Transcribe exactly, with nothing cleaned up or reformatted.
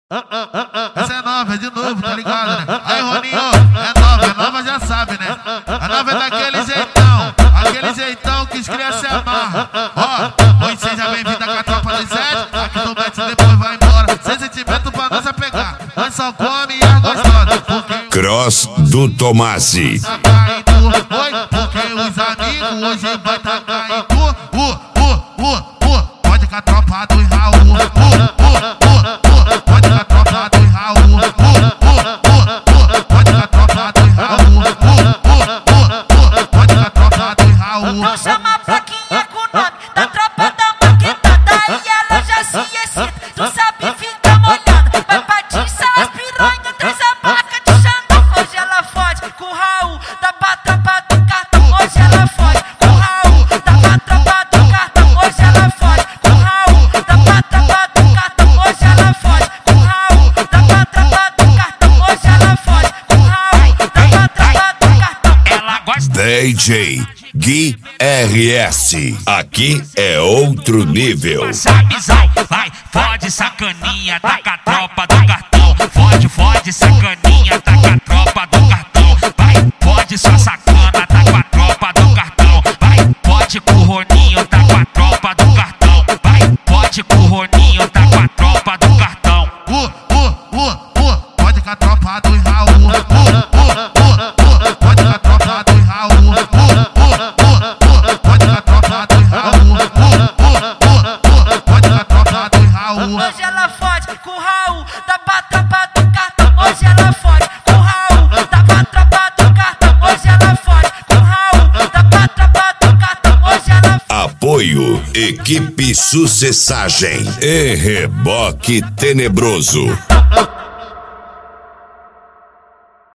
Essa é nova, é de novo, tá ligado, né? Aí, Roninho, é nova, é nova, já sabe, né? A nova é daquele jeitão, aquele jeitão que os crianças se amarram. Ó, hoje seja bem-vindo com a tropa do Zé. Aqui no Mete depois vai embora. Sem sentimento pra nós é pegar. Nós só come e é gostosa. Porque... Cross do Tomasi. Tá caindo, oi, porque os amigos hoje vai tá caindo. Uh, uh, uh, uh, pode com a tropa do Raul. Uh, uh, uh, uh, pode com a tropa do Raul. Uh, uh, uh, uh, pode com a tropa do Raul. Uh, uh, uh, uh, pode com a tropa do Raul. Então chama a plaquinha com o nome da tropa da maquetada e ela já se excita. Tu sabe ficar molhada, vai patiçar as piranhas, traz a marca de Xandão. Hoje ela fode com o Raul da tropa do cartão. Hoje ela fode com o Raul da tropa do cartão. Hoje ela fode com o Raul da tropa do cartão. Hoje ela fode com o Raul da tropa do cartão. Hoje ela fode com o Raul da tropa do cartão. Ela gosta D J Gui R S. Aqui é outro nível. Sabizão, vai, fode sacaninha, tá com a tropa do cartão. Fode, fode sacaninha, tá com a tropa do cartão. Vai, fode sua sacana, tá com a tropa do cartão. Vai, fode com o Roninho, tá com a tropa do cartão. Vai, fode com o Roninho, tá com a tropa do cartão. Uh, uh, uh, uh, pode com a tropa do Raul. Uh, uh, uh, uh, pode com a tropa do Raul. Uh, uh, uh, pode com a tropa do Raul. Uh, uh, uh, pode com a tropa do Raul. Hoje ela fode com o Raul da tropa do cartão. Hoje ela fode com o Raul da tropa do cartão. Hoje ela fode com o Raul da tropa do cartão. Hoje ela Apoio Equipe Sucessagem e Reboque Tenebroso.